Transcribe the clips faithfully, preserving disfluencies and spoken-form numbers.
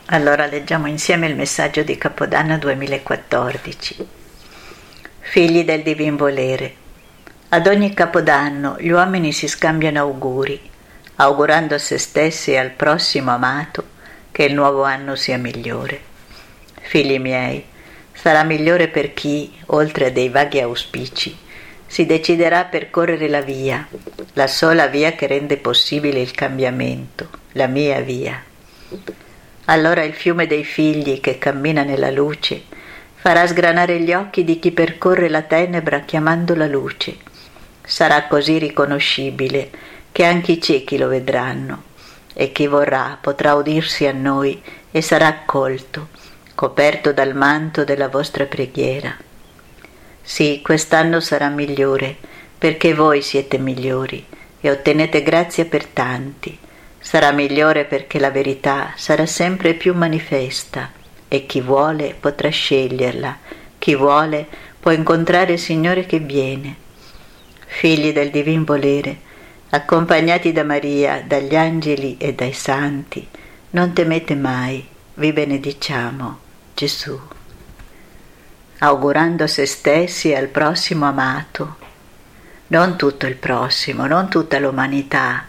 Allora leggiamo insieme il messaggio di Capodanno duemilaquattordici. Figli del divin volere. Ad ogni Capodanno gli uomini si scambiano auguri, augurando a se stessi e al prossimo amato che il nuovo anno sia migliore. Figli miei, sarà migliore per chi, oltre a dei vaghi auspici, si deciderà a percorrere la via, la sola via che rende possibile il cambiamento, la mia via. Allora il fiume dei figli che cammina nella luce farà sgranare gli occhi di chi percorre la tenebra chiamando la luce. Sarà così riconoscibile che anche i ciechi lo vedranno, e chi vorrà potrà udirsi a noi e sarà accolto, coperto dal manto della vostra preghiera. Sì, quest'anno sarà migliore, perché voi siete migliori e ottenete grazia per tanti. Sarà migliore perché la verità sarà sempre più manifesta e chi vuole potrà sceglierla, chi vuole può incontrare il Signore che viene. Figli del divin volere, accompagnati da Maria, dagli angeli e dai santi, non temete mai, vi benediciamo, Gesù. Augurando a se stessi e al prossimo amato, non tutto il prossimo, non tutta l'umanità,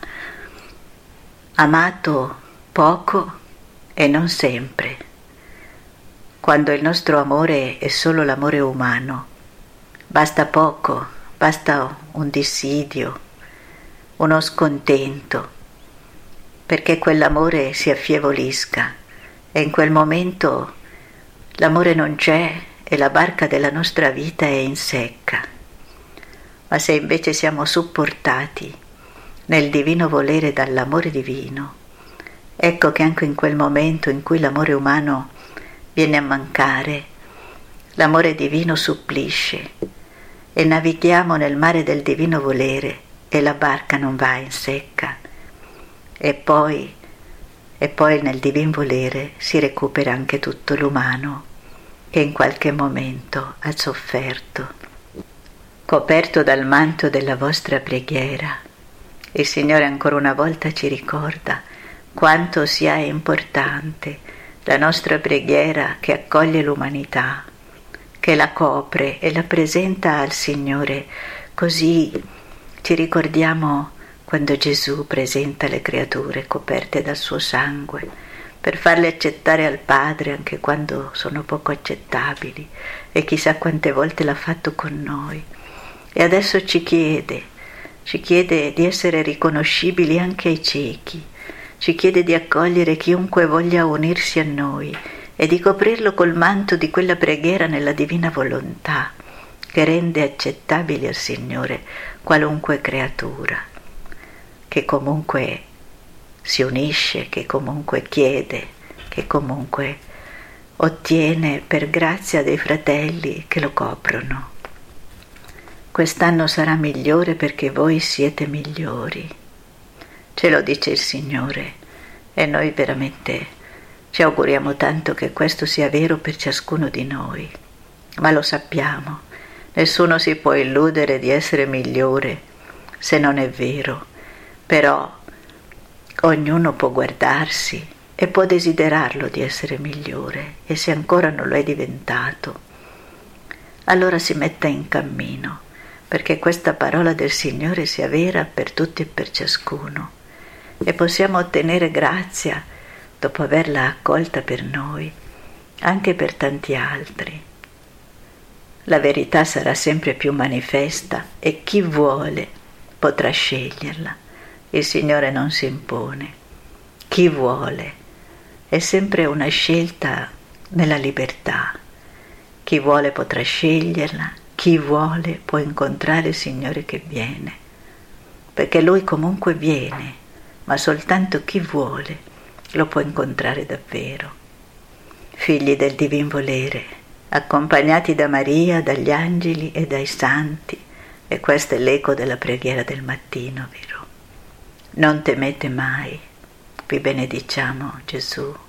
amato poco e non sempre, quando il nostro amore è solo l'amore umano, basta poco, basta un dissidio, uno scontento, perché quell'amore si affievolisca e in quel momento l'amore non c'è e la barca della nostra vita è in secca. Ma se invece siamo supportati nel divino volere dall'amore divino, ecco che anche in quel momento in cui l'amore umano viene a mancare, l'amore divino supplisce e navighiamo nel mare del divino volere e la barca non va in secca. E poi, e poi nel divin volere si recupera anche tutto l'umano che in qualche momento ha sofferto. Coperto dal manto della vostra preghiera, il Signore ancora una volta ci ricorda quanto sia importante la nostra preghiera che accoglie l'umanità, che la copre e la presenta al Signore. Così ci ricordiamo quando Gesù presenta le creature coperte dal suo sangue per farle accettare al Padre anche quando sono poco accettabili, e chissà quante volte l'ha fatto con noi. E adesso ci chiede, ci chiede di essere riconoscibili anche ai ciechi, ci chiede di accogliere chiunque voglia unirsi a noi e di coprirlo col manto di quella preghiera nella divina volontà che rende accettabile al Signore qualunque creatura, che comunque si unisce, che comunque chiede, che comunque ottiene per grazia dei fratelli che lo coprono. Quest'anno sarà migliore perché voi siete migliori. Ce lo dice il Signore e noi veramente ci auguriamo tanto che questo sia vero per ciascuno di noi. Ma lo sappiamo, nessuno si può illudere di essere migliore se non è vero, però ognuno può guardarsi e può desiderarlo di essere migliore, e se ancora non lo è diventato, allora si metta in cammino, perché questa parola del Signore sia vera per tutti e per ciascuno, e possiamo ottenere grazia, dopo averla accolta per noi, anche per tanti altri. La verità sarà sempre più manifesta e chi vuole potrà sceglierla. Il Signore non si impone. Chi vuole è sempre una scelta nella libertà. Chi vuole potrà sceglierla, chi vuole può incontrare il Signore che viene, perché Lui comunque viene, ma soltanto chi vuole lo può incontrare davvero. Figli del divin volere, accompagnati da Maria, dagli angeli e dai santi, e questo è l'eco della preghiera del mattino, vero? Non temete mai, vi benediciamo, Gesù.